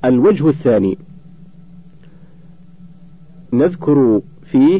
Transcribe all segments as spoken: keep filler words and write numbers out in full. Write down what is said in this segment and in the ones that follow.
الوجه الثاني نذكر فيه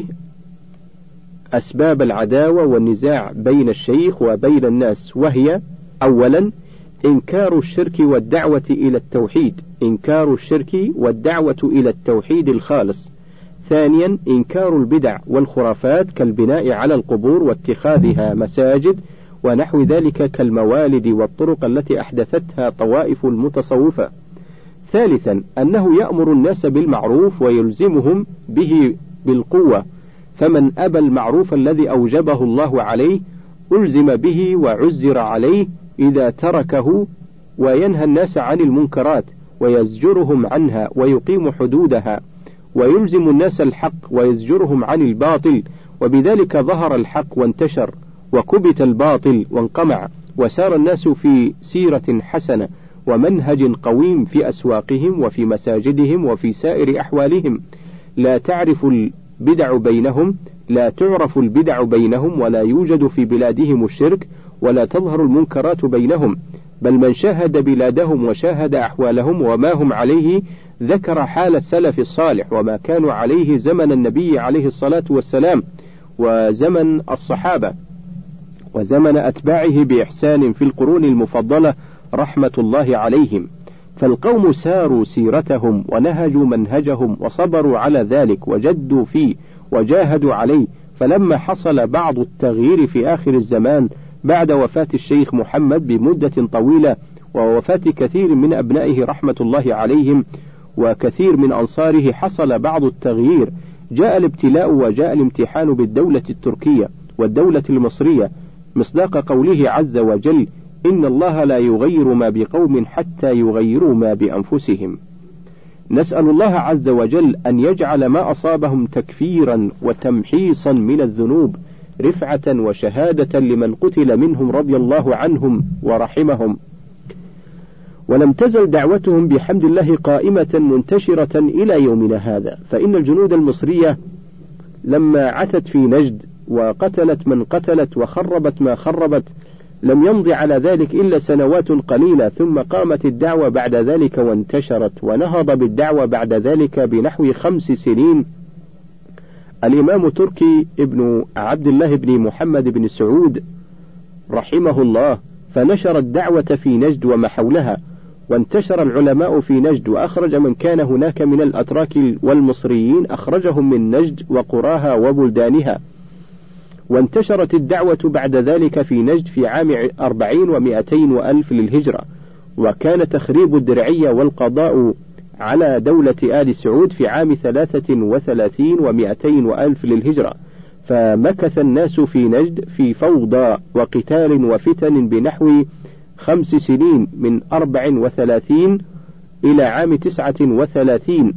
أسباب العداوة والنزاع بين الشيخ وبين الناس، وهي: أولا إنكار الشرك والدعوة إلى التوحيد إنكار الشرك والدعوة إلى التوحيد الخالص. ثانيا إنكار البدع والخرافات كالبناء على القبور واتخاذها مساجد ونحو ذلك كالموالد والطرق التي أحدثتها طوائف المتصوفة. ثالثا أنه يأمر الناس بالمعروف ويلزمهم به بالقوة، فمن أبى المعروف الذي أوجبه الله عليه ألزم به وعزر عليه إذا تركه، وينهى الناس عن المنكرات ويزجرهم عنها ويقيم حدودها، ويلزم الناس الحق ويزجرهم عن الباطل، وبذلك ظهر الحق وانتشر وكبت الباطل وانقمع، وسار الناس في سيرة حسنة ومنهج قويم في أسواقهم وفي مساجدهم وفي سائر أحوالهم. لا تعرف البدع بينهم لا تعرف البدع بينهم ولا يوجد في بلادهم الشرك ولا تظهر المنكرات بينهم، بل من شاهد بلادهم وشاهد أحوالهم وما هم عليه ذكر حال السلف الصالح وما كانوا عليه زمن النبي عليه الصلاة والسلام وزمن الصحابة وزمن أتباعه بإحسان في القرون المفضلة رحمة الله عليهم. فالقوم ساروا سيرتهم ونهجوا منهجهم وصبروا على ذلك وجدوا فيه وجاهدوا عليه، فلما حصل بعض التغيير في آخر الزمان بعد وفاة الشيخ محمد بمدة طويلة ووفاة كثير من أبنائه رحمة الله عليهم وكثير من أنصاره، حصل بعض التغيير، جاء الابتلاء وجاء الامتحان بالدولة التركية والدولة المصرية، مصداق قوله عز وجل: إن الله لا يغير ما بقوم حتى يغيروا ما بأنفسهم. نسأل الله عز وجل أن يجعل ما أصابهم تكفيرا وتمحيصا من الذنوب رفعة وشهادة لمن قتل منهم رضي الله عنهم ورحمهم. ولم تزل دعوتهم بحمد الله قائمة منتشرة إلى يومنا هذا، فإن الجنود المصرية لما عثت في نجد وقتلت من قتلت وخربت ما خربت لم يمض على ذلك إلا سنوات قليلة، ثم قامت الدعوة بعد ذلك وانتشرت، ونهض بالدعوة بعد ذلك بنحو خمس سنين الإمام تركي ابن عبد الله بن محمد بن سعود رحمه الله، فنشر الدعوة في نجد وما حولها، وانتشر العلماء في نجد، وأخرج من كان هناك من الأتراك والمصريين أخرجهم من نجد وقراها وبلدانها. وانتشرت الدعوة بعد ذلك في نجد في عام أربعين ومائتين وألف للهجرة، وكان تخريب الدرعية والقضاء على دولة آل سعود في عام ثلاثة وثلاثين ومائتين وألف للهجرة، فمكث الناس في نجد في فوضى وقتال وفتن بنحو خمس سنين من أربع وثلاثين إلى عام تسعة وثلاثين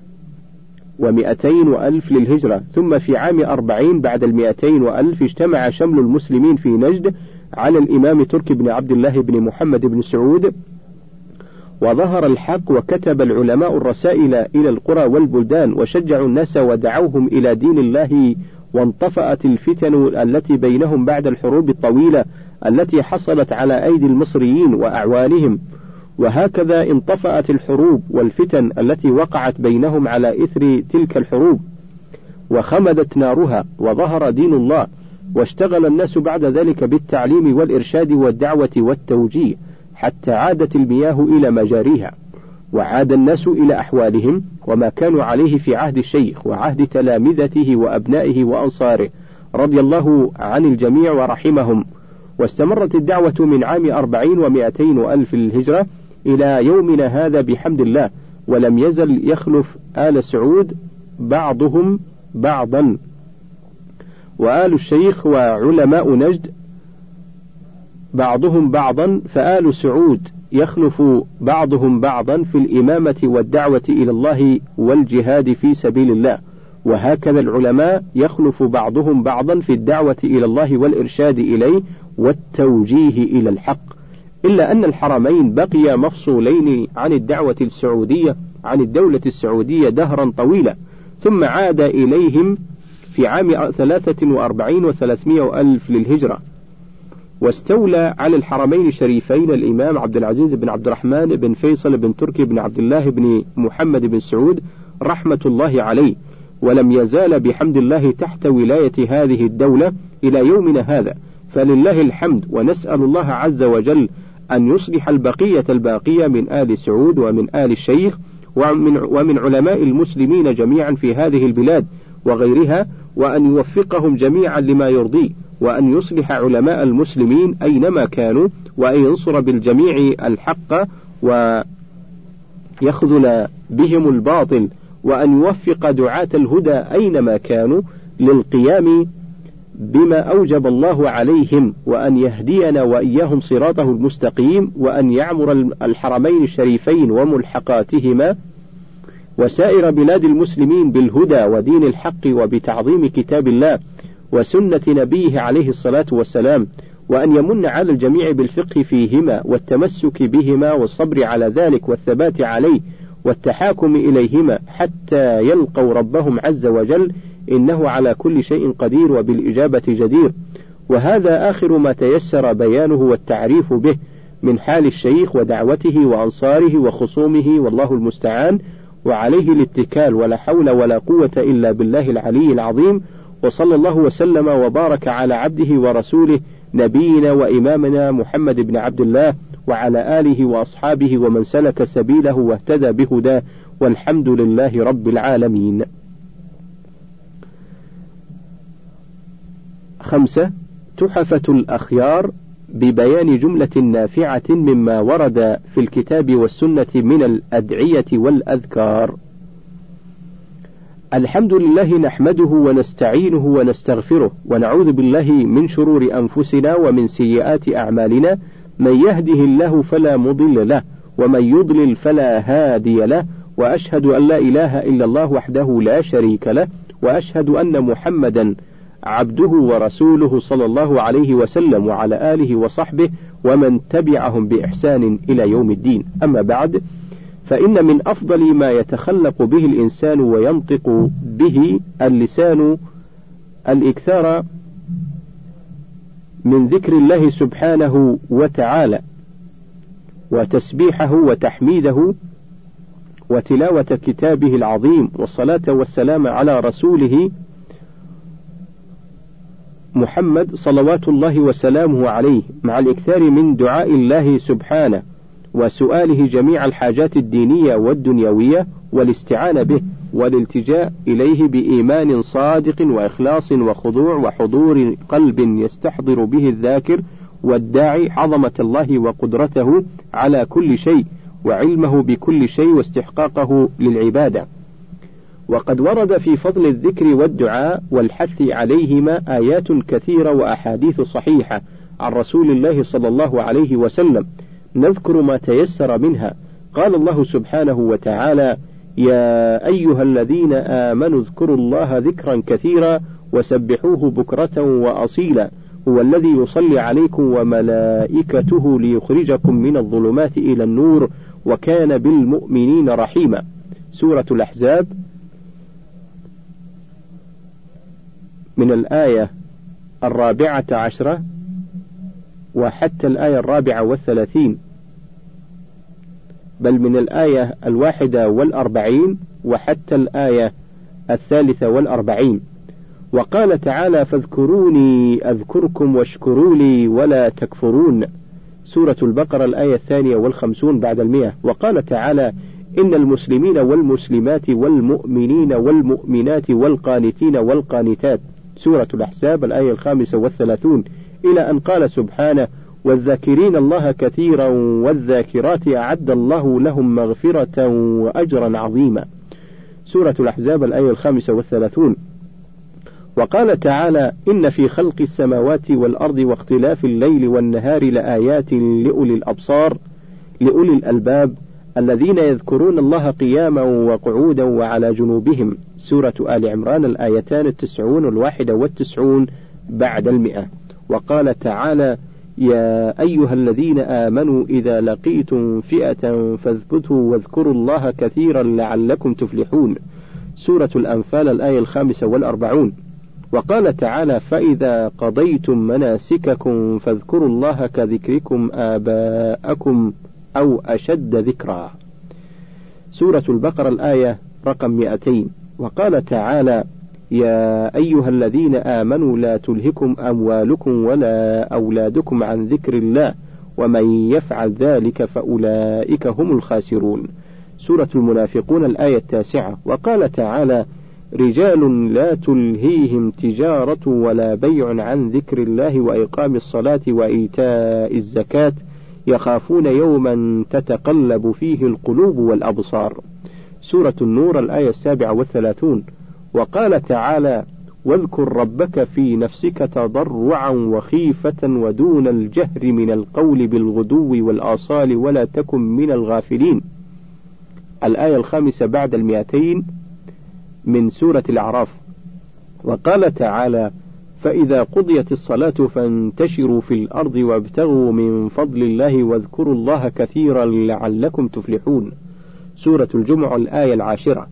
ومائتين وألف للهجرة. ثم في عام أربعين بعد المائتين وألف اجتمع شمل المسلمين في نجد على الإمام تركي بن عبد الله بن محمد بن سعود، وظهر الحق، وكتب العلماء الرسائل إلى القرى والبلدان وشجعوا الناس ودعوهم إلى دين الله، وانطفأت الفتن التي بينهم بعد الحروب الطويلة التي حصلت على أيدي المصريين وأعوانهم، وهكذا انطفأت الحروب والفتن التي وقعت بينهم على إثر تلك الحروب، وخمدت نارها، وظهر دين الله، واشتغل الناس بعد ذلك بالتعليم والإرشاد والدعوة والتوجيه حتى عادت المياه إلى مجاريها، وعاد الناس إلى أحوالهم وما كانوا عليه في عهد الشيخ وعهد تلامذته وأبنائه وأنصاره رضي الله عن الجميع ورحمهم. واستمرت الدعوة من عام أربعين ومائتين وألف للهجرة إلى يومنا هذا بحمد الله، ولم يزل يخلف آل سعود بعضهم بعضا، وآل الشيخ وعلماء نجد بعضهم بعضا، فآل سعود يخلف بعضهم بعضا في الإمامة والدعوة إلى الله والجهاد في سبيل الله، وهكذا العلماء يخلف بعضهم بعضا في الدعوة إلى الله والإرشاد إليه والتوجيه إلى الحق، إلا أن الحرمين بقيا مفصولين عن الدعوة السعودية عن الدولة السعودية دهرا طويلا، ثم عاد إليهم في عام ثلاثة وأربعين وثلاثمائة ألف للهجرة. واستولى على الحرمين الشريفين الإمام عبد العزيز بن عبد الرحمن بن فيصل بن تركي بن عبد الله بن محمد بن سعود رحمة الله عليه، ولم يزال بحمد الله تحت ولاية هذه الدولة إلى يومنا هذا، فلله الحمد، ونسأل الله عز وجل أن يصلح البقية الباقية من آل سعود ومن آل الشيخ ومن, ومن علماء المسلمين جميعا في هذه البلاد وغيرها، وأن يوفقهم جميعا لما يرضيه، وأن يصلح علماء المسلمين أينما كانوا، وأن ينصر بالجميع الحق ويخذل بهم الباطل، وأن يوفق دعاة الهدى أينما كانوا للقيام بما أوجب الله عليهم، وأن يهدينا وإياهم صراطه المستقيم، وأن يعمر الحرمين الشريفين وملحقاتهما وسائر بلاد المسلمين بالهدى ودين الحق وبتعظيم كتاب الله وسنة نبيه عليه الصلاة والسلام، وأن يمن على الجميع بالفقه فيهما والتمسك بهما والصبر على ذلك والثبات عليه والتحاكم إليهما حتى يلقوا ربهم عز وجل، إنه على كل شيء قدير وبالإجابة جدير. وهذا آخر ما تيسر بيانه والتعريف به من حال الشيخ ودعوته وأنصاره وخصومه، والله المستعان، وعليه الاتكال، ولا حول ولا قوة إلا بالله العلي العظيم. وصلى الله وسلم وبارك على عبده ورسوله نبينا وإمامنا محمد بن عبد الله وعلى آله وأصحابه ومن سلك سبيله واهتدى بهداه، والحمد لله رب العالمين. خمسة. تحفة الأخيار ببيان جملة نافعة مما ورد في الكتاب والسنة من الأدعية والأذكار. الحمد لله نحمده ونستعينه ونستغفره ونعوذ بالله من شرور أنفسنا ومن سيئات أعمالنا، من يهده الله فلا مضل له ومن يضلل فلا هادي له، وأشهد أن لا إله إلا الله وحده لا شريك له، وأشهد أن محمدا عبده ورسوله صلى الله عليه وسلم وعلى آله وصحبه ومن تبعهم بإحسان إلى يوم الدين. أما بعد، فإن من أفضل ما يتخلق به الإنسان وينطق به اللسان الإكثار من ذكر الله سبحانه وتعالى وتسبيحه وتحميده وتلاوة كتابه العظيم، والصلاة والسلام على رسوله محمد صلوات الله وسلامه عليه، مع الإكثار من دعاء الله سبحانه وسؤاله جميع الحاجات الدينية والدنيوية، والاستعانة به والالتجاء إليه بإيمان صادق وإخلاص وخضوع وحضور قلب يستحضر به الذاكر والداعي عظمة الله وقدرته على كل شيء وعلمه بكل شيء واستحقاقه للعبادة. وقد ورد في فضل الذكر والدعاء والحث عليهما آيات كثيرة وأحاديث صحيحة عن رسول الله صلى الله عليه وسلم، نذكر ما تيسر منها. قال الله سبحانه وتعالى: يا أيها الذين آمنوا اذكروا الله ذكرا كثيرا وسبحوه بكرة وأصيلا، هو الذي يصلي عليكم وملائكته ليخرجكم من الظلمات إلى النور وكان بالمؤمنين رحيما. سورة الأحزاب من الآية الرابعة عشرة وحتى الآية الرابعة والثلاثين، بل من الآية الواحدة والأربعين وحتى الآية الثالثة والأربعين. وقال تعالى: فاذكروني أذكركم واشكروا لي ولا تكفرون. سورة البقرة الآية الثانية والخمسون بعد المئة. وقال تعالى: إن المسلمين والمسلمات والمؤمنين والمؤمنات والقانتين والقانتات. سورة الأحزاب الآية الخامسة والثلاثون، إلى أن قال سبحانه: والذاكرين الله كثيرا والذاكرات أعد الله لهم مغفرة وأجرا عظيما. سورة الأحزاب الآية الخامسة والثلاثون. وقال تعالى: إن في خلق السماوات والأرض واختلاف الليل والنهار لآيات لأولي الأبصار لأولي الألباب الذين يذكرون الله قياما وقعودا وعلى جنوبهم. سورة آل عمران الآيتان التسعون والواحدة والتسعون بعد المئة. وقال تعالى: يا أيها الذين آمنوا إذا لقيتم فئة فاثبتوا واذكروا الله كثيرا لعلكم تفلحون. سورة الأنفال الآية الخامسة والأربعون. وقال تعالى: فإذا قضيتم مناسككم فاذكروا الله كذكركم آباءكم أو أشد ذكرا. سورة البقرة الآية رقم مئتين. وقال تعالى: يا أيها الذين آمنوا لا تلهكم أموالكم ولا أولادكم عن ذكر الله ومن يفعل ذلك فأولئك هم الخاسرون. سورة المنافقون الآية التاسعة. وقال تعالى: رجال لا تلهيهم تجارة ولا بيع عن ذكر الله وإقام الصلاة وإيتاء الزكاة يخافون يوما تتقلب فيه القلوب والأبصار. سورة النور الآية السابعة والثلاثون. وقال تعالى: واذكر ربك في نفسك تضرعا وخيفة ودون الجهر من القول بالغدو والآصال ولا تكن من الغافلين. الآية الخامسة بعد المئتين من سورة الأعراف. وقال تعالى: فإذا قضيت الصلاة فانتشروا في الأرض وابتغوا من فضل الله واذكروا الله كثيرا لعلكم تفلحون. سورة الجمعة الآية العاشرة.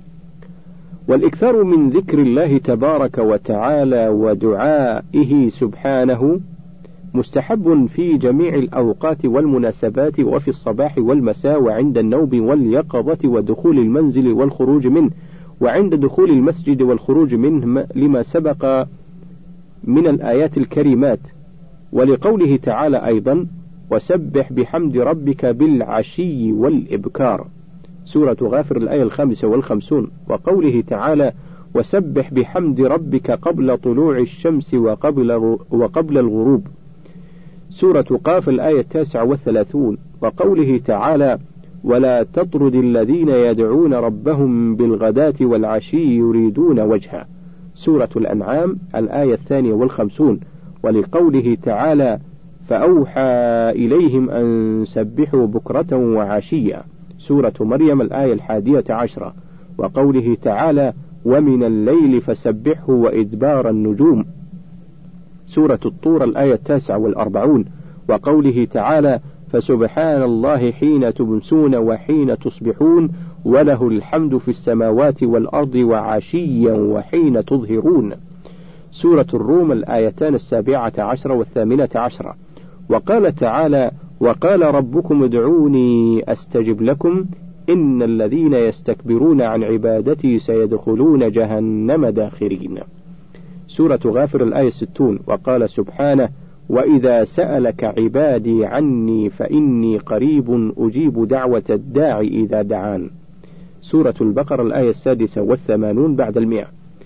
والإكثار من ذكر الله تبارك وتعالى ودعائه سبحانه مستحب في جميع الأوقات والمناسبات وفي الصباح والمساء وعند النوم واليقظة ودخول المنزل والخروج منه وعند دخول المسجد والخروج منه لما سبق من الآيات الكريمات، ولقوله تعالى أيضا: وسبح بحمد ربك بالعشي والإبكار. سورة غافر الآية الخامسة والخمسون. وقوله تعالى: وسبح بحمد ربك قبل طلوع الشمس وقبل وقبل الغروب. سورة قاف الآية التاسعة والثلاثون. وقوله تعالى: ولا تطرد الذين يدعون ربهم بالغداة والعشي يريدون وجهه. سورة الأنعام الآية الثانية والخمسون. ولقوله تعالى: فأوحى إليهم أن سبحوا بكرة وعشيا. سورة مريم الآية الحادية عشرة. وقوله تعالى: ومن الليل فسبحه وإدبار النجوم. سورة الطور الآية التاسعة والأربعون. وقوله تعالى: فسبحان الله حين تمسون وحين تصبحون وله الحمد في السماوات والأرض وعشيا وحين تظهرون. سورة الروم الآيتان السابعة عشرة والثامنة عشرة. وقال تعالى: وقال ربكم ادعوني أستجب لكم إن الذين يستكبرون عن عبادتي سيدخلون جهنم داخرين. سورة غافر الآية ستون. وقال سبحانه: وإذا سألك عبادي عني فإني قريب أجيب دعوة الداعي إذا دعان. سورة البقرة الآية السادسة والثمانون بعد المئة.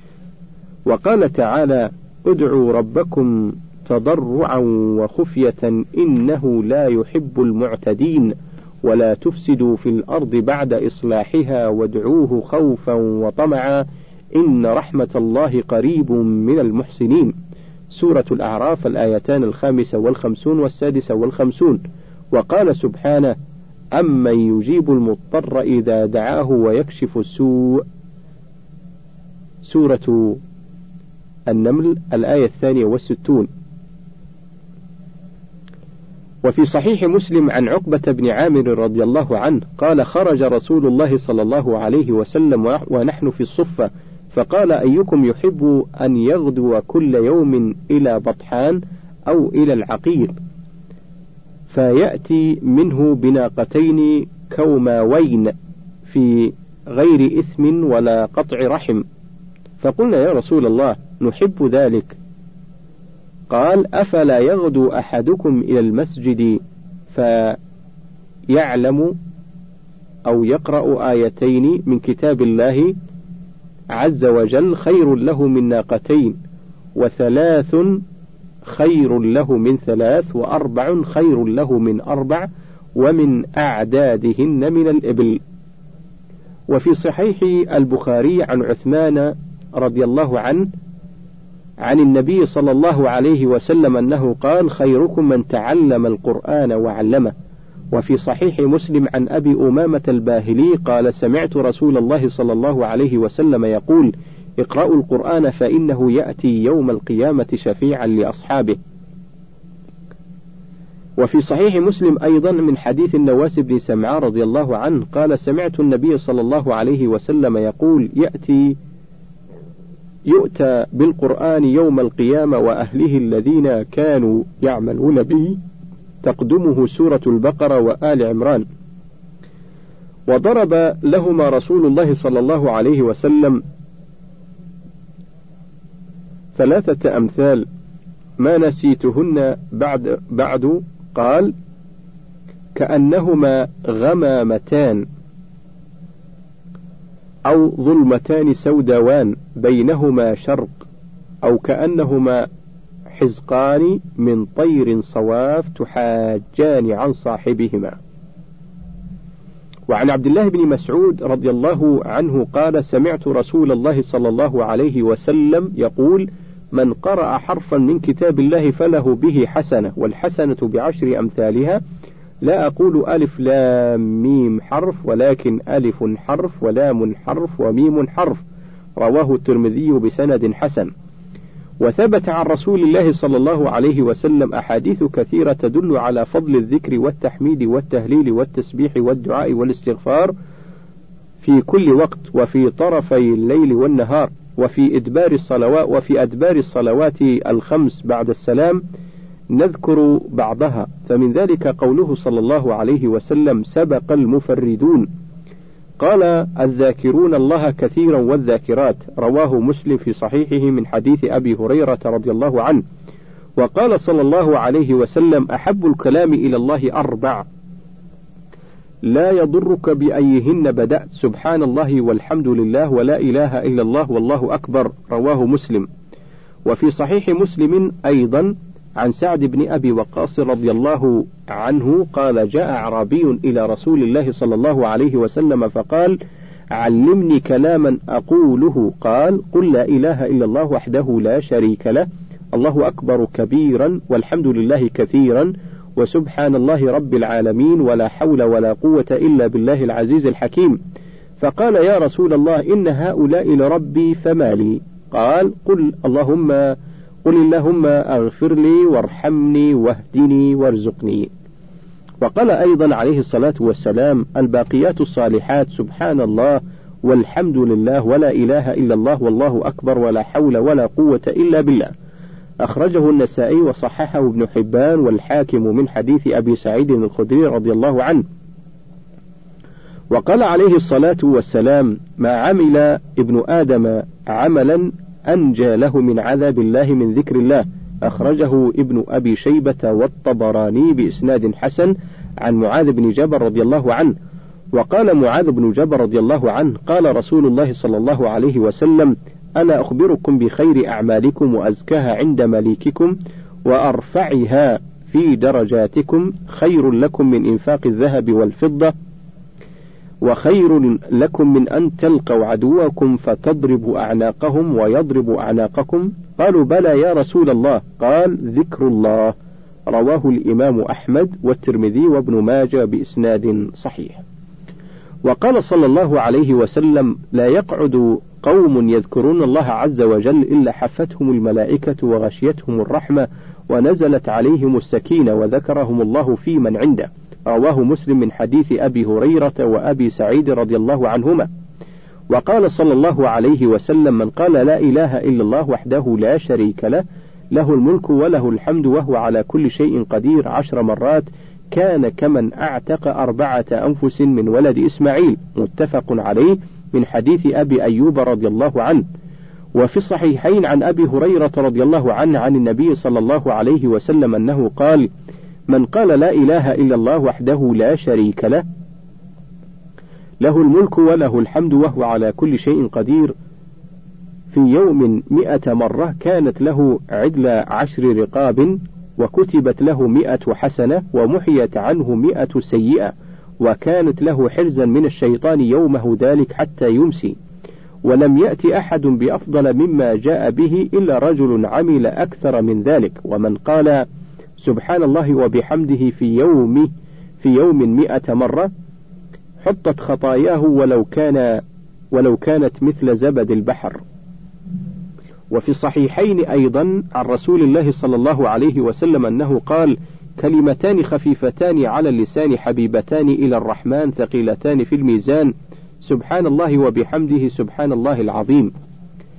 وقال تعالى: ادعوا ربكم تضرعا وخفية إنه لا يحب المعتدين ولا تفسدوا في الأرض بعد إصلاحها وادعوه خوفا وطمعا إن رحمة الله قريب من المحسنين. سورة الأعراف الآيتان الخامسة والخمسون والسادسة والخمسون. وقال سبحانه: أمن يجيب المضطر إذا دعاه ويكشف السوء. سورة النمل الآية الثانية والستون. وفي صحيح مسلم عن عقبة بن عامر رضي الله عنه قال: خرج رسول الله صلى الله عليه وسلم ونحن في الصفة فقال: أيكم يحب أن يغدو كل يوم إلى بطحان أو إلى العقير فيأتي منه بناقتين كوماوين في غير إثم ولا قطع رحم؟ فقلنا: يا رسول الله نحب ذلك. قال: أفلا يغدو أحدكم إلى المسجد فيعلم أو يقرأ آيتين من كتاب الله عز وجل خير له من ناقتين، وثلاث خير له من ثلاث، وأربع خير له من أربع، ومن أعدادهن من الإبل. وفي صحيح البخاري عن عثمان رضي الله عنه عن النبي صلى الله عليه وسلم أنه قال: خيركم من تعلم القرآن وعلمه. وفي صحيح مسلم عن أبي أمامة الباهلي قال: سمعت رسول الله صلى الله عليه وسلم يقول: اقرأوا القرآن فإنه يأتي يوم القيامة شفيعا لأصحابه. وفي صحيح مسلم أيضا من حديث النواس بن سمعان رضي الله عنه قال: سمعت النبي صلى الله عليه وسلم يقول: يأتي يؤتى بالقرآن يوم القيامة وأهله الذين كانوا يعملون به تقدمه سورة البقرة وآل عمران. وضرب لهما رسول الله صلى الله عليه وسلم ثلاثة أمثال ما نسيتهن بعد بعد قال: كأنهما غمامتان أو ظلمتان سوداوان بينهما شرق، أو كأنهما حزقان من طير صواف تحاجان عن صاحبهما. وعن عبد الله بن مسعود رضي الله عنه قال: سمعت رسول الله صلى الله عليه وسلم يقول: من قرأ حرفا من كتاب الله فله به حسنة، والحسنة بعشر أمثالها، لا أقول ألف لام ميم حرف، ولكن ألف حرف ولام حرف وميم حرف. رواه الترمذي بسند حسن. وثبت عن رسول الله صلى الله عليه وسلم أحاديث كثيرة تدل على فضل الذكر والتحميد والتهليل والتسبيح والدعاء والاستغفار في كل وقت، وفي طرفي الليل والنهار، وفي إدبار الصلوات وفي أدبار الصلوات الخمس بعد السلام. نذكر بعضها، فمن ذلك قوله صلى الله عليه وسلم: سبق المفردون. قال: الذاكرون الله كثيرا والذاكرات. رواه مسلم في صحيحه من حديث أبي هريرة رضي الله عنه. وقال صلى الله عليه وسلم: أحب الكلام إلى الله أربع لا يضرك بأيهن بدأت، سبحان الله والحمد لله ولا إله إلا الله والله أكبر. رواه مسلم. وفي صحيح مسلم أيضا عن سعد بن أبي وقاص رضي الله عنه قال: جاء أعرابي إلى رسول الله صلى الله عليه وسلم فقال: علمني كلاما أقوله. قال: قل لا إله إلا الله وحده لا شريك له، الله أكبر كبيرا، والحمد لله كثيرا، وسبحان الله رب العالمين، ولا حول ولا قوة إلا بالله العزيز الحكيم. فقال: يا رسول الله، إن هؤلاء لربي فما لي؟ قال: قل اللهم قل اللهم اغفر لي وارحمني واهدني وارزقني. وقال أيضا عليه الصلاة والسلام: الباقيات الصالحات سبحان الله والحمد لله ولا إله إلا الله والله أكبر ولا حول ولا قوة إلا بالله. أخرجه النسائي وصححه ابن حبان والحاكم من حديث أبي سعيد الخدري رضي الله عنه. وقال عليه الصلاة والسلام: ما عمل ابن آدم عملا أنجى له من عذاب الله من ذكر الله. أخرجه ابن أبي شيبة والطبراني بإسناد حسن عن معاذ بن جبل رضي الله عنه. وقال معاذ بن جبل رضي الله عنه: قال رسول الله صلى الله عليه وسلم: ألا أخبركم بخير أعمالكم وأزكاها عند مليككم وأرفعها في درجاتكم، خير لكم من إنفاق الذهب والفضة، وخير لكم من أن تلقوا عدوكم فتضربوا أعناقهم ويضربوا أعناقكم. قالوا: بلى يا رسول الله. قال: ذكر الله. رواه الإمام أحمد والترمذي وابن ماجه بإسناد صحيح. وقال صلى الله عليه وسلم: لا يقعد قوم يذكرون الله عز وجل إلا حفتهم الملائكة وغشيتهم الرحمة ونزلت عليهم السكينة وذكرهم الله في من عنده. رواه مسلم من حديث أبي هريرة وأبي سعيد رضي الله عنهما. وقال صلى الله عليه وسلم: من قال لا إله إلا الله وحده لا شريك له، له الملك وله الحمد وهو على كل شيء قدير، عشر مرات، كان كمن أعتق أربعة أنفس من ولد إسماعيل. متفق عليه من حديث أبي أيوب رضي الله عنه. وفي الصحيحين عن أبي هريرة رضي الله عنه عن النبي صلى الله عليه وسلم أنه قال: من قال لا إله إلا الله وحده لا شريك له، له الملك وله الحمد وهو على كل شيء قدير، في يوم مئة مرة، كانت له عدل عشر رقاب، وكتبت له مئة حسنة، ومحيت عنه مئة سيئة، وكانت له حرزا من الشيطان يومه ذلك حتى يمسي. ولم يأتي أحد بأفضل مما جاء به إلا رجل عمل أكثر من ذلك. ومن قال سبحان الله وبحمده في يوم في يوم مئة مرة، حطت خطاياه ولو كان ولو كانت مثل زبد البحر. وفي الصحيحين أيضا عن رسول الله صلى الله عليه وسلم أنه قال: كلمتان خفيفتان على اللسان حبيبتان إلى الرحمن ثقيلتان في الميزان، سبحان الله وبحمده سبحان الله العظيم.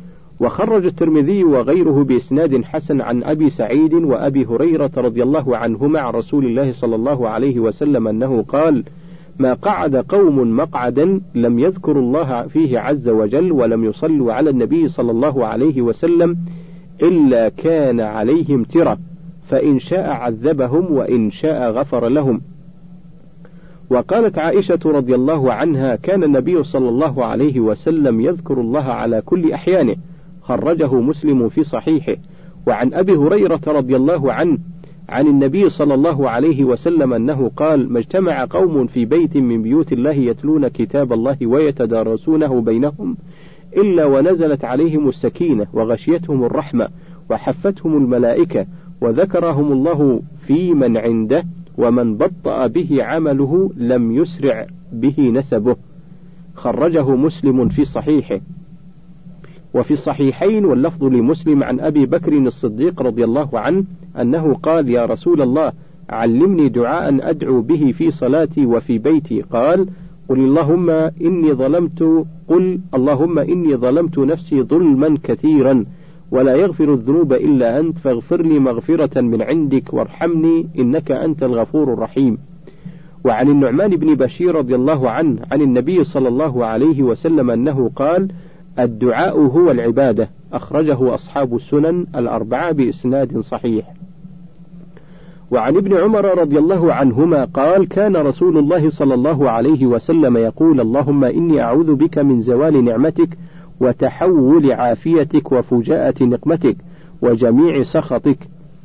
وخرج الترمذي وغيره بإسناد حسن عن أبي سعيد وأبي هريرة رضي الله عنهما عن رسول الله صلى الله عليه وسلم أنه قال: ما قعد قوم مقعدا لم يذكروا الله فيه عز وجل ولم يصلوا على النبي صلى الله عليه وسلم إلا كان عليهم ترة، فإن شاء عذبهم وإن شاء غفر لهم. وقالت عائشة رضي الله عنها: كان النبي صلى الله عليه وسلم يذكر الله على كل أحيانه، خرجه مسلم في صحيحه. وعن أبي هريرة رضي الله عنه عن النبي صلى الله عليه وسلم أنه قال: ما اجتمع قوم في بيت من بيوت الله يتلون كتاب الله ويتدارسونه بينهم إلا ونزلت عليهم السكينة وغشيتهم الرحمة وحفتهم الملائكة وذكرهم الله في من عنده، ومن بطأ به عمله لم يسرع به نسبه. خرجه مسلم في صحيحه. وفي الصحيحين واللفظ لمسلم عن أبي بكر الصديق رضي الله عنه أنه قال: يا رسول الله علمني دعاء أدعو به في صلاتي وفي بيتي. قال: قل اللهم إني ظلمت قل اللهم إني ظلمت نفسي ظلما كثيرا ولا يغفر الذنوب إلا أنت، فاغفر لي مغفرة من عندك وارحمني إنك أنت الغفور الرحيم. وعن النعمان بن بشير رضي الله عنه عن النبي صلى الله عليه وسلم أنه قال: الدعاء هو العبادة. أخرجه أصحاب السنن الأربعة بإسناد صحيح. وعن ابن عمر رضي الله عنهما قال: كان رسول الله صلى الله عليه وسلم يقول: اللهم إني أعوذ بك من زوال نعمتك وتحول عافيتك وفجاءة نقمتك وجميع سخطك.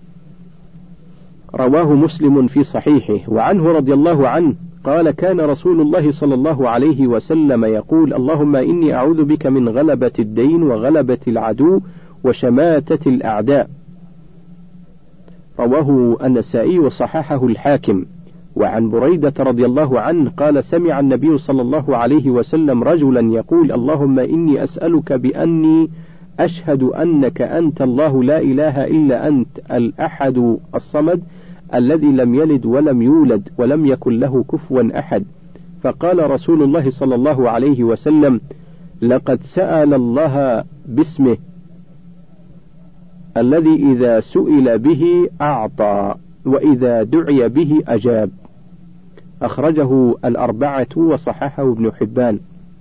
رواه مسلم في صحيحه. وعنه رضي الله عنه قال: كان رسول الله صلى الله عليه وسلم يقول: اللهم إني أعوذ بك من غلبة الدين وغلبة العدو وشماتة الأعداء. رواه النسائي وصححه الحاكم. وعن بريدة رضي الله عنه قال: سمع النبي صلى الله عليه وسلم رجلا يقول: اللهم إني أسألك بأني أشهد أنك أنت الله لا إله إلا أنت الأحد الصمد الذي لم يلد ولم يولد ولم يكن له كفوا أحد. فقال رسول الله صلى الله عليه وسلم: لقد سأل الله باسمه الذي إذا سئل به أعطى وإذا دعي به أجاب. أخرجه الأربعة وصححه ابن حبان.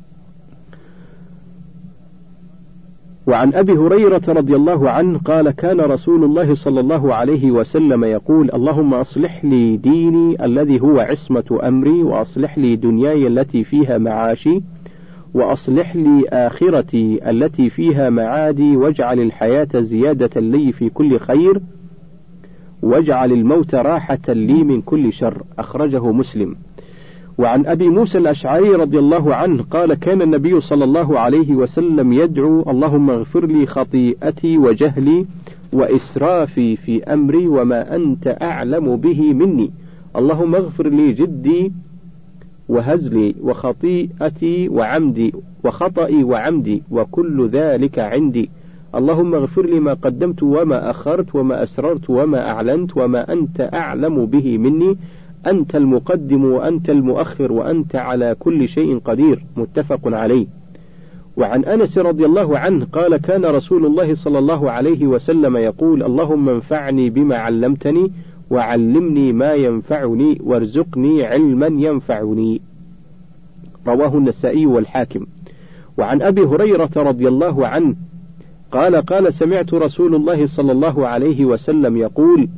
وعن أبي هريرة رضي الله عنه قال: كان رسول الله صلى الله عليه وسلم يقول: اللهم أصلح لي ديني الذي هو عصمة أمري، وأصلح لي دنياي التي فيها معاشي، وأصلح لي آخرتي التي فيها معادي، واجعل الحياة زيادة لي في كل خير، واجعل الموت راحة لي من كل شر. أخرجه مسلم. وعن أبي موسى الأشعري رضي الله عنه قال: كان النبي صلى الله عليه وسلم يدعو: اللهم اغفر لي خطيئتي وجهلي وإسرافي في أمري وما أنت أعلم به مني، اللهم اغفر لي جدي وهزلي وخطيئتي وعمدي وخطئي وعمدي وكل ذلك عندي، اللهم اغفر لي ما قدمت وما أخرت وما أسررت وما أعلنت وما أنت أعلم به مني، أنت المقدم وأنت المؤخر وأنت على كل شيء قدير. متفق عليه. وعن أنس رضي الله عنه قال: كان رسول الله صلى الله عليه وسلم يقول: اللهم انفعني بما علمتني وعلمني ما ينفعني وارزقني علما ينفعني. رواه النسائي والحاكم. وعن أبي هريرة رضي الله عنه قال: قال سمعت رسول الله صلى الله عليه وسلم يقول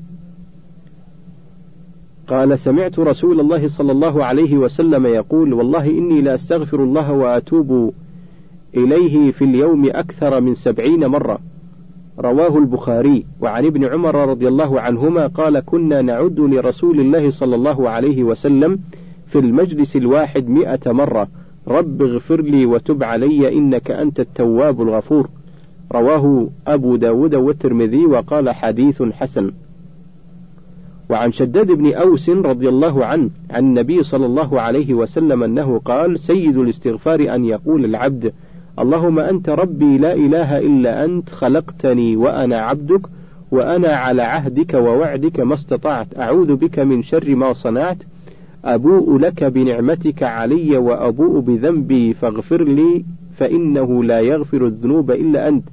قال سمعت رسول الله صلى الله عليه وسلم يقول: والله إني لا أستغفر الله وأتوب إليه في اليوم أكثر من سبعين مرة. رواه البخاري. وعن ابن عمر رضي الله عنهما قال: كنا نعد لرسول الله صلى الله عليه وسلم في المجلس الواحد مئة مرة: رب اغفر لي وتب علي إنك أنت التواب الغفور. رواه أبو داود والترمذي وقال: حديث حسن. وعن شداد بن أوس رضي الله عنه عن النبي صلى الله عليه وسلم أنه قال: سيد الاستغفار أن يقول العبد: اللهم أنت ربي لا إله إلا أنت، خلقتني وأنا عبدك، وأنا على عهدك ووعدك ما استطعت، أعوذ بك من شر ما صنعت، أبوء لك بنعمتك علي وأبوء بذنبي فاغفر لي، فإنه لا يغفر الذنوب إلا أنت،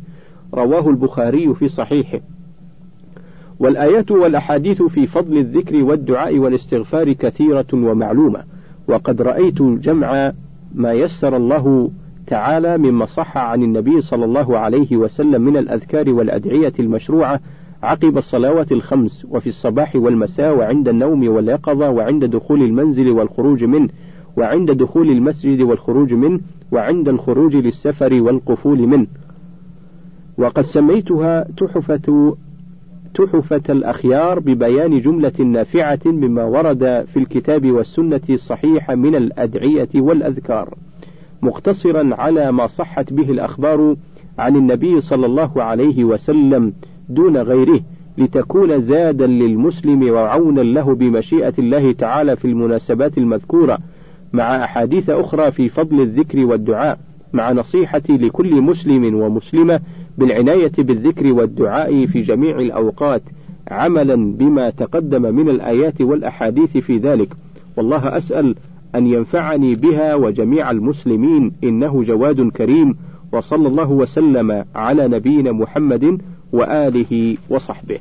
رواه البخاري في صحيحه. والآيات والأحاديث في فضل الذكر والدعاء والاستغفار كثيرة ومعلومة، وقد رأيت جمع ما يسر الله تعالى مما صح عن النبي صلى الله عليه وسلم من الأذكار والأدعية المشروعة عقب الصلوات الخمس، وفي الصباح والمساء، وعند النوم واليقظة، وعند دخول المنزل والخروج منه، وعند دخول المسجد والخروج منه، وعند الخروج للسفر والقفول منه. وقد سميتها تحفة تحفة الأخيار ببيان جملة نافعة مما ورد في الكتاب والسنة الصحيحة من الأدعية والأذكار، مقتصرا على ما صحت به الأخبار عن النبي صلى الله عليه وسلم دون غيره، لتكون زادا للمسلم وعونا له بمشيئة الله تعالى في المناسبات المذكورة، مع أحاديث أخرى في فضل الذكر والدعاء، مع نصيحتي لكل مسلم ومسلمة بالعناية بالذكر والدعاء في جميع الأوقات، عملا بما تقدم من الآيات والأحاديث في ذلك. والله أسأل أن ينفعني بها وجميع المسلمين، إنه جواد كريم. وصلى الله وسلم على نبينا محمد وآله وصحبه.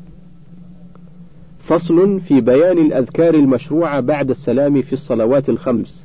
فصل في بيان الأذكار المشروعة بعد السلام في الصلوات الخمس.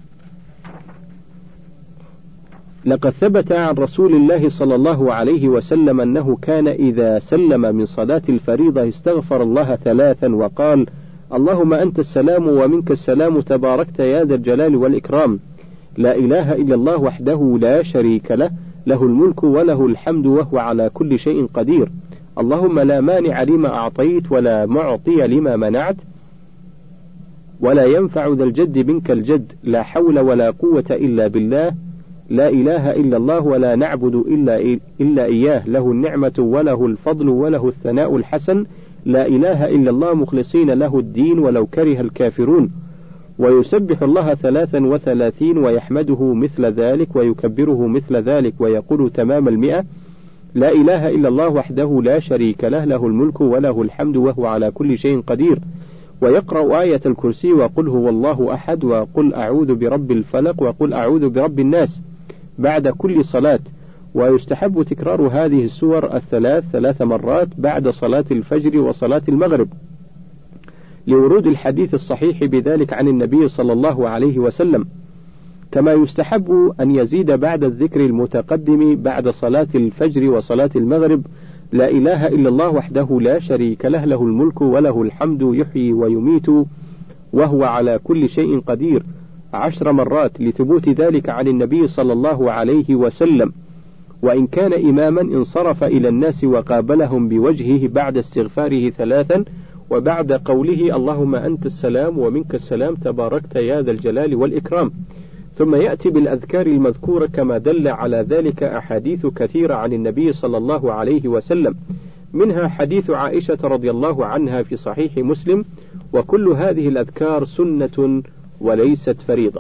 لقد ثبت عن رسول الله صلى الله عليه وسلم أنه كان إذا سلم من صلاة الفريضة استغفر الله ثلاثا وقال: اللهم أنت السلام ومنك السلام تباركت يا ذا الجلال والإكرام، لا إله إلا الله وحده لا شريك له، له الملك وله الحمد وهو على كل شيء قدير، اللهم لا مانع لما أعطيت ولا معطي لما منعت ولا ينفع ذا الجد منك الجد، لا حول ولا قوة إلا بالله، لا إله إلا الله ولا نعبد إلا, إلا إياه، له النعمة وله الفضل وله الثناء الحسن، لا إله إلا الله مخلصين له الدين ولو كره الكافرون. ويسبح الله ثلاثا وثلاثين ويحمده مثل ذلك ويكبره مثل ذلك ويقول تمام المئة: لا إله إلا الله وحده لا شريك له، له الملك وله الحمد وهو على كل شيء قدير. ويقرأ آية الكرسي وقل هو الله أحد وقل أعوذ برب الفلق وقل أعوذ برب الناس بعد كل صلاة. ويستحب تكرار هذه السور الثلاث ثلاث مرات بعد صلاة الفجر وصلاة المغرب، لورود الحديث الصحيح بذلك عن النبي صلى الله عليه وسلم. كما يستحب أن يزيد بعد الذكر المتقدم بعد صلاة الفجر وصلاة المغرب: لا إله إلا الله وحده لا شريك له، له الملك وله الحمد يحيي ويميت وهو على كل شيء قدير، عشر مرات، لثبوت ذلك عن النبي صلى الله عليه وسلم. وإن كان إماما انصرف إلى الناس وقابلهم بوجهه بعد استغفاره ثلاثا وبعد قوله اللهم أنت السلام ومنك السلام تباركت يا ذا الجلال والإكرام، ثم يأتي بالأذكار المذكورة كما دل على ذلك أحاديث كثيرة عن النبي صلى الله عليه وسلم، منها حديث عائشة رضي الله عنها في صحيح مسلم: وكل هذه الأذكار سنة وليست فريضة.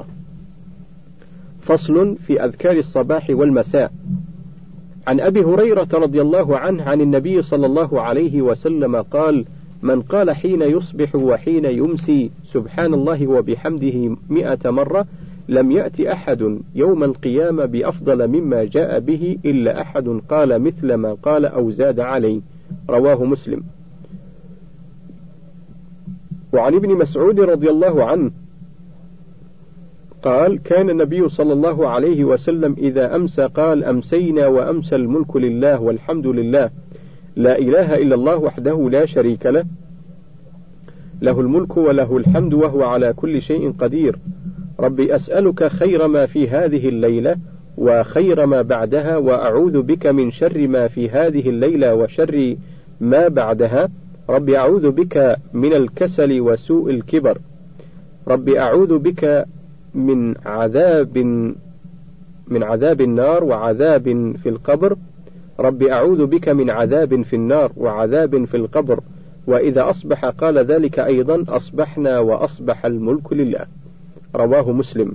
فصل في أذكار الصباح والمساء. عن أبي هريرة رضي الله عنه عن النبي صلى الله عليه وسلم قال: من قال حين يصبح وحين يمسي سبحان الله وبحمده مئة مرة لم يأتي أحد يوم القيامة بأفضل مما جاء به إلا أحد قال مثل ما قال أو زاد عليه. رواه مسلم. وعن ابن مسعود رضي الله عنه قال: كان النبي صلى الله عليه وسلم إذا أمسى قال: أمسينا وأمسى الملك لله والحمد لله، لا إله إلا الله وحده لا شريك له، له الملك وله الحمد وهو على كل شيء قدير، ربي أسألك خير ما في هذه الليلة وخير ما بعدها، وأعوذ بك من شر ما في هذه الليلة وشر ما بعدها، ربي أعوذ بك من الكسل وسوء الكبر، ربي أعوذ بك من عذاب من عذاب النار وعذاب في القبر، ربي أعوذ بك من عذاب في النار وعذاب في القبر. وإذا أصبح قال ذلك أيضا: أصبحنا وأصبح الملك لله. رواه مسلم.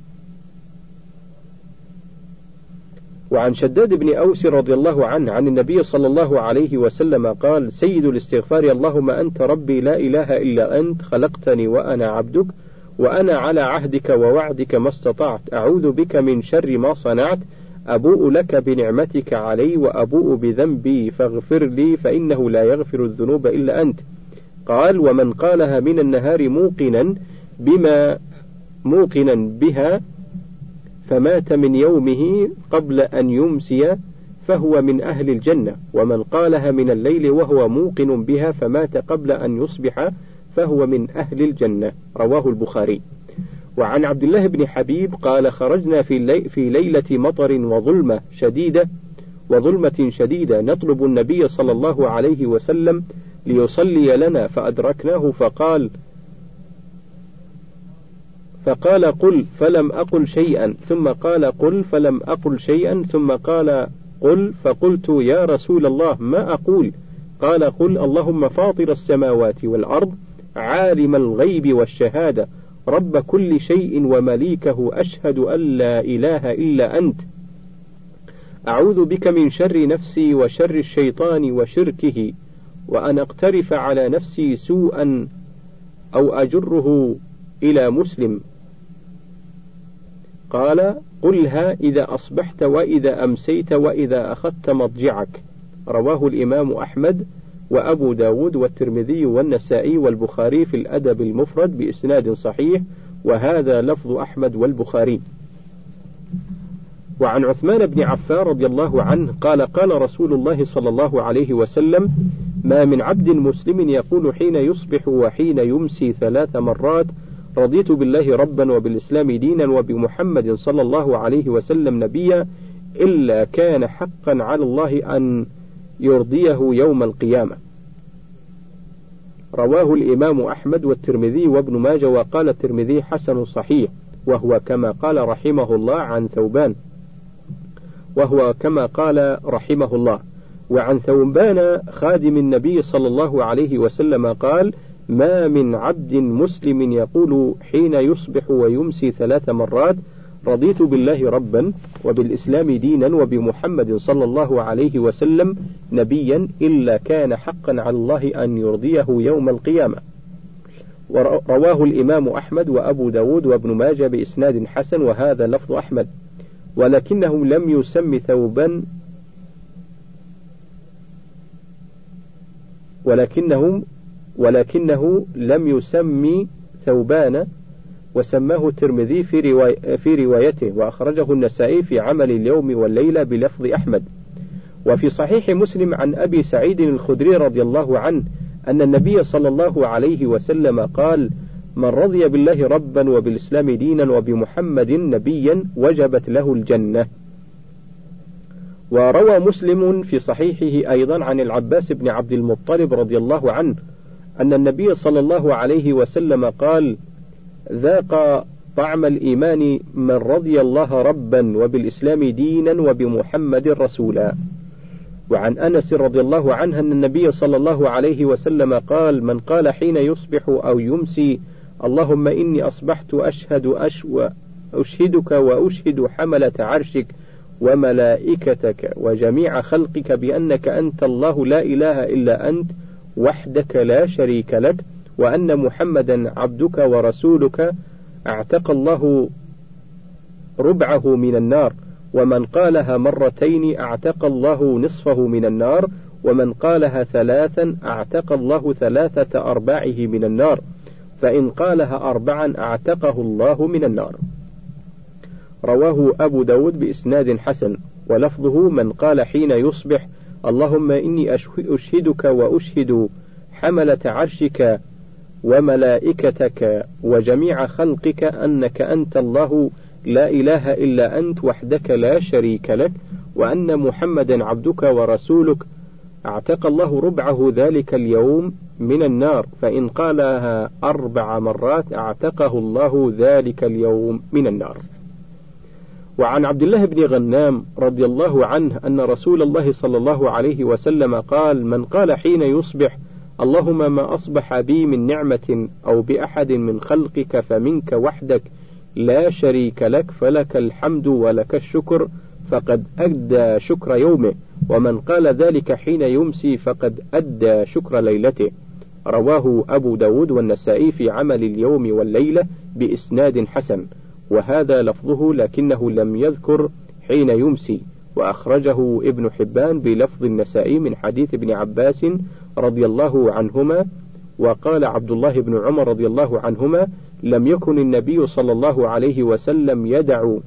وعن شداد بن أوس رضي الله عنه عن النبي صلى الله عليه وسلم قال: سيد الاستغفار اللهم أنت ربي لا إله إلا أنت، خلقتني وأنا عبدك، وأنا على عهدك ووعدك ما استطعت، أعوذ بك من شر ما صنعت، أبوء لك بنعمتك علي وأبوء بذنبي فاغفر لي فإنه لا يغفر الذنوب إلا أنت. قال: ومن قالها من النهار موقنا بما موقنا بها فمات من يومه قبل أن يمسي فهو من أهل الجنة، ومن قالها من الليل وهو موقن بها فمات قبل أن يصبح فهو من أهل الجنة. رواه البخاري. وعن عبد الله بن حبيب قال: خرجنا في, اللي في ليلة مطر وظلمة شديدة وظلمة شديدة نطلب النبي صلى الله عليه وسلم ليصلي لنا فأدركناه فقال فقال قل فلم أقل شيئا، ثم قال قل فلم أقل شيئا، ثم قال قل، فقلت يا رسول الله ما أقول؟ قال: قل اللهم فاطر السماوات والأرض عالم الغيب والشهادة رب كل شيء ومليكه أشهد أن لا إله إلا أنت أعوذ بك من شر نفسي وشر الشيطان وشركه وأن أقترف على نفسي سوءا أو أجره إلى مسلم. قال: قلها إذا أصبحت وإذا أمسيت وإذا أخذت مضجعك. رواه الإمام أحمد وأبو داود والترمذي والنسائي والبخاري في الأدب المفرد بإسناد صحيح، وهذا لفظ أحمد والبخاري. وعن عثمان بن عفان رضي الله عنه قال: قال رسول الله صلى الله عليه وسلم: ما من عبد مسلم يقول حين يصبح وحين يمسي ثلاث مرات رضيت بالله ربا وبالإسلام دينا وبمحمد صلى الله عليه وسلم نبيا إلا كان حقا على الله أن يرضيه يوم القيامة. رواه الإمام أحمد والترمذي وابن ماجه، وقال الترمذي حسن صحيح، وهو كما قال رحمه الله عن ثوبان وهو كما قال رحمه الله. وعن ثوبان خادم النبي صلى الله عليه وسلم قال: ما من عبد مسلم يقول حين يصبح ويمسي ثلاث مرات رضيت بالله ربا وبالإسلام دينا وبمحمد صلى الله عليه وسلم نبيا إلا كان حقا على الله أن يرضيه يوم القيامة. ورواه الإمام أحمد وأبو داود وابن ماجه بإسناد حسن، وهذا لفظ أحمد. ولكنه لم يسم ثوبا ولكنهم ولكنه لم يسمي ثوبان، وسماه الترمذي في, رواي في روايته، وأخرجه النسائي في عمل اليوم والليلة بلفظ أحمد. وفي صحيح مسلم عن أبي سعيد الخدري رضي الله عنه أن النبي صلى الله عليه وسلم قال: من رضي بالله ربا وبالإسلام دينا وبمحمد نبيا وجبت له الجنة. وروى مسلم في صحيحه أيضا عن العباس بن عبد المطلب رضي الله عنه أن النبي صلى الله عليه وسلم قال: ذاق طعم الإيمان من رضي الله ربا وبالإسلام دينا وبمحمد رسولا. وعن أنس رضي الله عنه أن النبي صلى الله عليه وسلم قال: من قال حين يصبح أو يمسي اللهم إني أصبحت أشهد أشو أشهدك وأشهد حملة عرشك وملائكتك وجميع خلقك بأنك أنت الله لا إله إلا أنت وحدك لا شريك لك، وأن محمدا عبدك ورسولك، اعتق الله ربعه من النار. ومن قالها مرتين اعتق الله نصفه من النار، ومن قالها ثلاثا اعتق الله ثلاثة أرباعه من النار، فإن قالها أربعا اعتقه الله من النار. رواه أبو داود بإسناد حسن، ولفظه: من قال حين يصبح اللهم إني أشهدك وأشهد حملة عرشك وملائكتك وجميع خلقك أنك أنت الله لا إله إلا أنت وحدك لا شريك لك، وأن محمدا عبدك ورسولك، اعتق الله ربعه ذلك اليوم من النار، فإن قالها أربع مرات اعتقه الله ذلك اليوم من النار. وعن عبد الله بن غنام رضي الله عنه أن رسول الله صلى الله عليه وسلم قال: من قال حين يصبح اللهم ما أصبح بي من نعمة أو بأحد من خلقك فمنك وحدك لا شريك لك فلك الحمد ولك الشكر فقد أدى شكر يومه، ومن قال ذلك حين يمسي فقد أدى شكر ليلته. رواه أبو داود والنسائي في عمل اليوم والليلة بإسناد حسن، وهذا لفظه، لكنه لم يذكر حين يمسي، وأخرجه ابن حبان بلفظ النسائي من حديث ابن عباس رضي الله عنهما. وقال عبد الله بن عمر رضي الله عنهما: لم يكن النبي صلى الله عليه وسلم يدع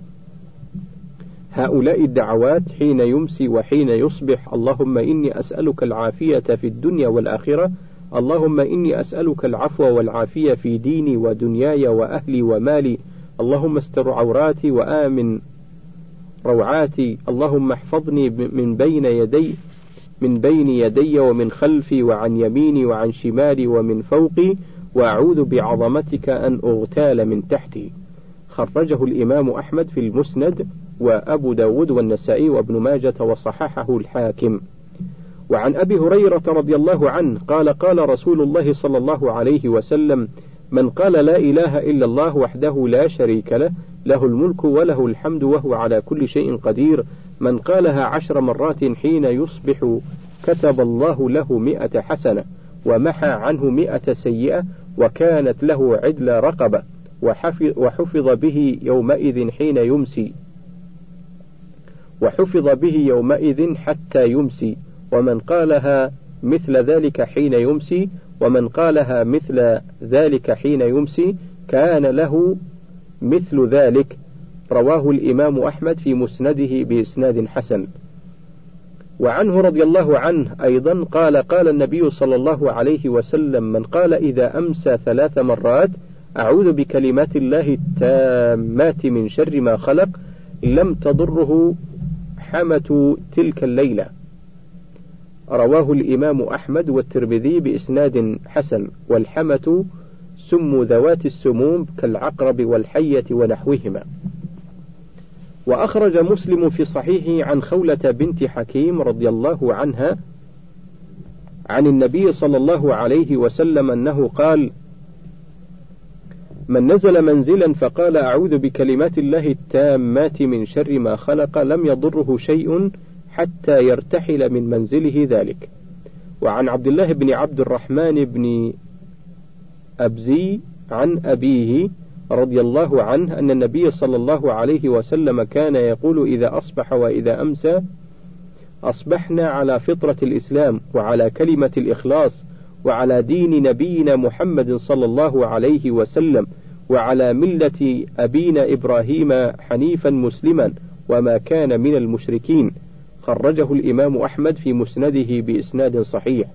هؤلاء الدعوات حين يمسي وحين يصبح: اللهم إني أسألك العافية في الدنيا والآخرة، اللهم إني أسألك العفو والعافية في ديني ودنياي وأهلي ومالي، اللهم استر عوراتي وآمن روعاتي، اللهم احفظني من بين يدي من بين يدي ومن خلفي وعن يميني وعن شمالي ومن فوقي، وأعوذ بعظمتك أن أغتال من تحتي. خرجه الإمام أحمد في المسند، وأبو داود والنسائي وابن ماجة وصححه الحاكم. وعن أبي هريرة رضي الله عنه قال: قال رسول الله صلى الله عليه وسلم: من قال لا إله إلا الله وحده لا شريك له، له الملك وله الحمد وهو على كل شيء قدير، من قالها عشر مرات حين يصبح كتب الله له مئة حسنة ومحى عنه مئة سيئة، وكانت له عدل رقبة، وحفظ به يومئذ حين يمسي وحفظ به يومئذ حتى يمسي، ومن قالها مثل ذلك حين يمسي ومن قالها مثل ذلك حين يمسي كان له مثل ذلك. رواه الإمام أحمد في مسنده بإسناد حسن. وعنه رضي الله عنه أيضا قال: قال النبي صلى الله عليه وسلم: من قال إذا أمسى ثلاث مرات أعوذ بكلمات الله التامات من شر ما خلق، لم تضره حمة تلك الليلة. رواه الإمام أحمد والترمذي بإسناد حسن. والحمة سم ذوات السموم كالعقرب والحية ونحوهما. وأخرج مسلم في صحيحه عن خولة بنت حكيم رضي الله عنها عن النبي صلى الله عليه وسلم أنه قال: من نزل منزلا فقال أعوذ بكلمات الله التامات من شر ما خلق لم يضره شيء حتى يرتحل من منزله ذلك. وعن عبد الله بن عبد الرحمن بن أبزي عن أبيه رضي الله عنه أن النبي صلى الله عليه وسلم كان يقول إذا أصبح وإذا أمسى: أصبحنا على فطرة الإسلام وعلى كلمة الإخلاص وعلى دين نبينا محمد صلى الله عليه وسلم وعلى ملة أبينا إبراهيم حنيفا مسلما وما كان من المشركين. خرجه الإمام أحمد في مسنده بإسناد صحيح.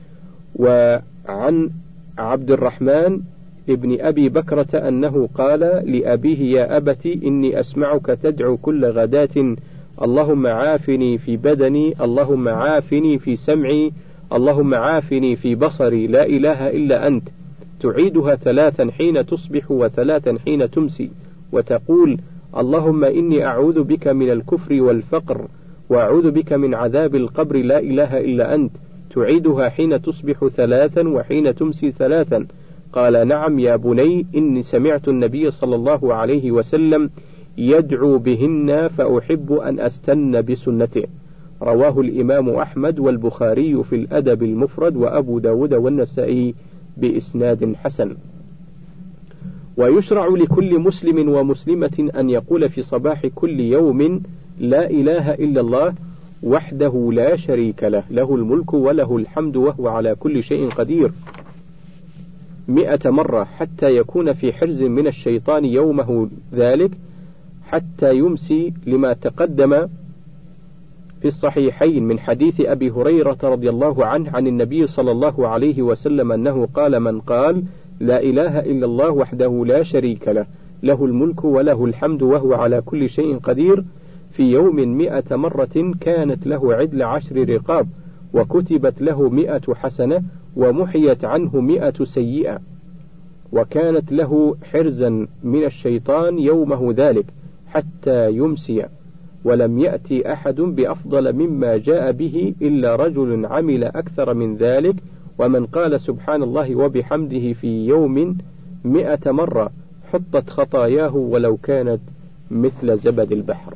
وعن عبد الرحمن ابن أبي بكرة أنه قال لأبيه: يا أبت إني أسمعك تدعو كل غداة اللهم عافني في بدني، اللهم عافني في سمعي، اللهم عافني في بصري، لا إله إلا أنت، تعيدها ثلاثا حين تصبح وثلاثا حين تمسي، وتقول: اللهم إني أعوذ بك من الكفر والفقر، وأعوذ بك من عذاب القبر، لا إله إلا أنت، تعيدها حين تصبح ثلاثا وحين تمسي ثلاثا. قال: نعم يا بني، إني سمعت النبي صلى الله عليه وسلم يدعو بهن فأحب أن أستن بسنته. رواه الإمام أحمد والبخاري في الأدب المفرد وأبو داود والنسائي بإسناد حسن. ويشرع لكل مسلم ومسلمة أن يقول في صباح كل يوم: لا إله إلا الله وحده لا شريك له، له الملك وله الحمد وهو على كل شيء قدير، مئة مرة، حتى يكون في حرز من الشيطان يومه ذلك حتى يمسي، لما تقدم في الصحيحين من حديث أبي هريرة رضي الله عنه عن النبي صلى الله عليه وسلم أنه قال: من قال لا إله إلا الله وحده لا شريك له، له الملك وله الحمد وهو على كل شيء قدير، في يوم مئة مرة كانت له عدل عشر رقاب، وكتبت له مئة حسنة، ومحيت عنه مئة سيئة، وكانت له حرزا من الشيطان يومه ذلك حتى يمسي. ولم يأتي أحد بأفضل مما جاء به إلا رجل عمل أكثر من ذلك. ومن قال سبحان الله وبحمده في يوم مئة مرة حطت خطاياه ولو كانت مثل زبد البحر.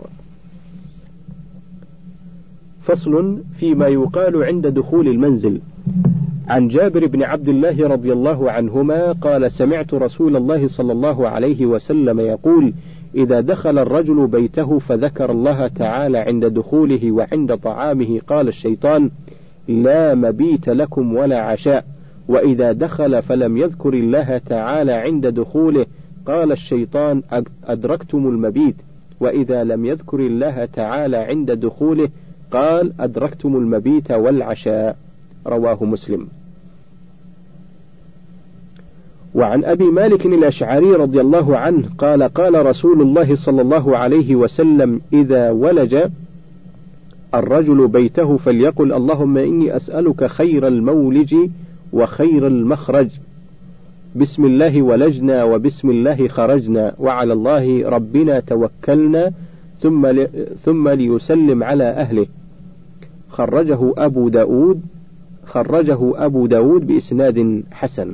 فصل فيما يقال عند دخول المنزل. عن جابر بن عبد الله رضي الله عنهما قال: سمعت رسول الله صلى الله عليه وسلم يقول: إذا دخل الرجل بيته فذكر الله تعالى عند دخوله وعند طعامه قال الشيطان: لا مبيت لكم ولا عشاء. وإذا دخل فلم يذكر الله تعالى عند دخوله قال الشيطان: أدركتم المبيت. وإذا لم يذكر الله تعالى عند دخوله قال: أدركتم المبيت والعشاء. رواه مسلم. وعن أبي مالك الأشعري رضي الله عنه قال: قال رسول الله صلى الله عليه وسلم: إذا ولج الرجل بيته فليقل: اللهم إني أسألك خير المولج وخير المخرج، بسم الله ولجنا وبسم الله خرجنا، وعلى الله ربنا توكلنا، ثم ثم ليسلم على أهله. خرجه أبو داود خرجه أبو داود بإسناد حسن.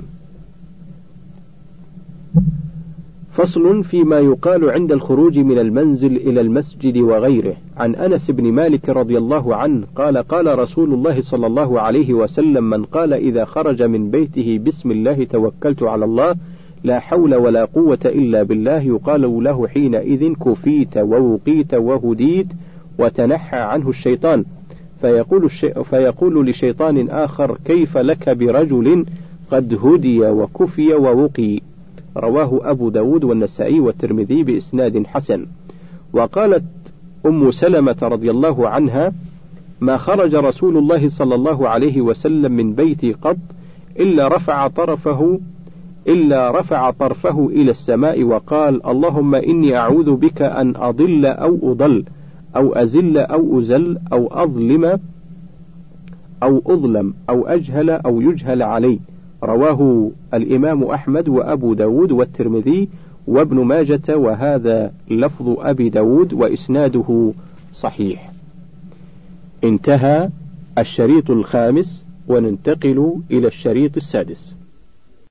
فصل فيما يقال عند الخروج من المنزل إلى المسجد وغيره. عن أنس بن مالك رضي الله عنه قال: قال رسول الله صلى الله عليه وسلم: من قال إذا خرج من بيته بسم الله توكلت على الله لا حول ولا قوة إلا بالله، يقال له حينئذ: كفيت ووقيت وهديت وتنحى عنه الشيطان. فيقول, الشي... فيقول لشيطان آخر: كيف لك برجل قد هدي وكفي ووقي. رواه أبو داود والنسائي والترمذي بإسناد حسن. وقالت أم سلمة رضي الله عنها: ما خرج رسول الله صلى الله عليه وسلم من بيتي قط إلا رفع طرفه إلا رفع طرفه إلى السماء وقال: اللهم إني أعوذ بك أن أضل أو أضل أو أزل أو أزل أو أظلم أو أظلم أو أجهل أو يجهل علي. رواه الإمام أحمد وأبو داود والترمذي وابن ماجة، وهذا لفظ أبي داود وإسناده صحيح. انتهى الشريط الخامس، وننتقل إلى الشريط السادس.